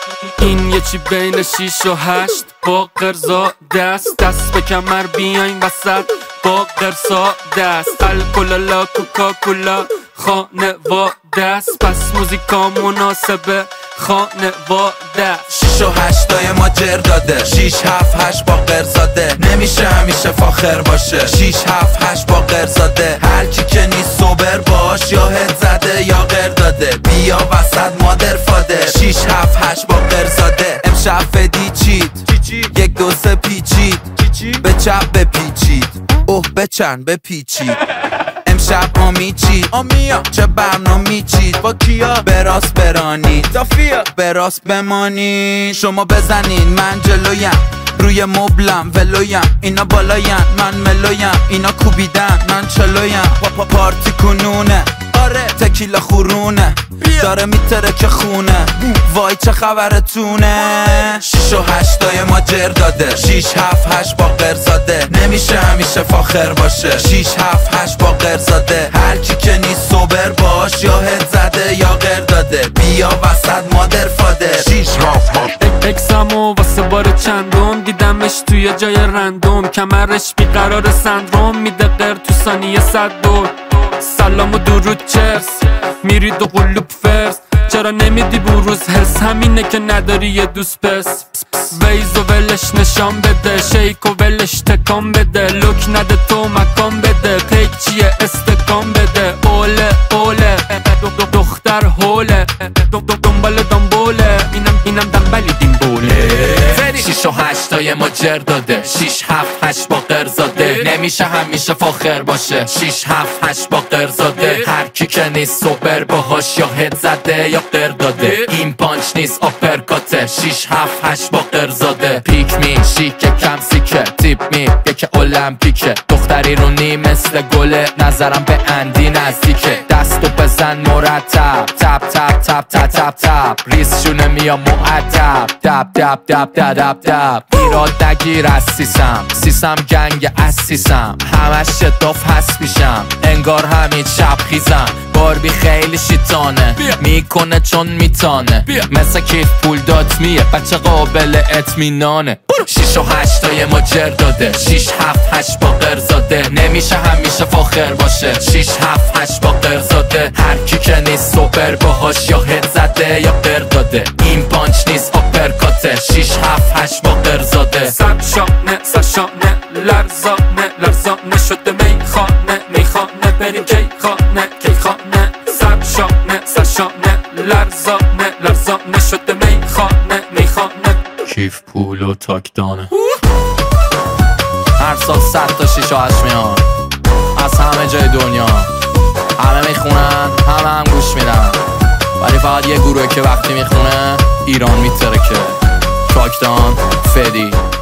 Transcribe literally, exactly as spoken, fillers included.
این یه چی بین شیش و هشت با قرزا دست دست به کمر بیاین وسط با قرصا دست الکلالا کوکاکولا خانواده است پس موزیکا مناسبه خانواده شیش و هشتای ما جر داده شیش هفت هشت با قرزاده نمیشه همیشه فاخر باشه شیش هفت هشت با قرزاده هر کی که نیست سوبر باش یا هد زده یا قر داده بیا وسط مادر فاده شیش هفت هشت با قرزاده امشب فدی چید یک دو سه پیچید به چپ بپیچید اوه بچن بپیچید امشب آمی چید آمیا چه برنامه چید با کیا براست برانید دافیا براست بمانید شما بزنین من جلویم روی مبلم ولویم اینا بالایم من ملویم اینا کوبیدن من چلویم پا پارتی کنونه آره تکیلا خورونه داره میتره که خونه وای چه خبرتونه شیش و هشتای ما جر داده شیش هفت هشت با قرزاده نمیشه همیشه فاخر باشه شیش هفت هشت با قرزاده هر کی که نیست سوبر باش یا هد زده یا قر داده بیا وسط مادر فاده شیش هفت هشت اکسامو واسه بار چندم دیدمش توی جای رندوم کمرش بیقرار سندروم میده قر تو ثانیه صد دور سلام و درود چرس میری دو قلوب فرس چرا نمیدی بروز حس همینه که نداری یه دوست پس ویز و ولش نشان بده شیک و ولش تکان بده لوک نده تو مکان بده پیک چیه استکان بده اوله اوله دختر هوله دنبال دنبوله اینم اینم دنبالی دنبوله شیش و هشتای ما جر داده شیش هفت هشت با قرزاده نمیشه همیشه فاخر باشه شیش هفت هشت با قرزاده هر کی که نیست سوبر باهاش یا هد زده یا قر داده این پانچ نیست آپرکاته شیش هفت هشت با قرزاده پیک می شیک کم سیکه تیپ می یکی المپیکه دختری رو نی مثل گله نظرم به اندی نزدیکه دستو بزن مرتب تپ تپ تپ تپ تپ تپ ریس شونه میا معدب دب دب دب دب دب دب ایراد نگیر از سیسم سیسم گنگ از سیسم همش شداف هست میشم انگار همین شب خیزم باربی خیلی شیطانه میکنه چون میتانه مثل کیف پول دات میه بچه قابل اطمینانه شیش و هشتای ما جر داده شیش هفت هشت با قرزاده نمیشه همیشه فاخر باشه شیش هفت هشت با قرزاده هر کی که نیست سوبر باهاش یا هد زده یا قر داده این پانچ نیست آپرکاته شیش هفت هشت با قرزاده سرشانه سرشانه لرزانه لرزانه شده میخانه میخانه بریم کی خانه کی خانه سرشانه سرشانه لرزانه لرزانه شده میخانه میخانه کیف پول و تاکدانه هر سال صد تا شیش و هشت میان از همه جای دنیا همه میخونن همه هم گوش میدن ولی فقط یه گروه که وقتی میخونه ایران میترکه تاکدان فدی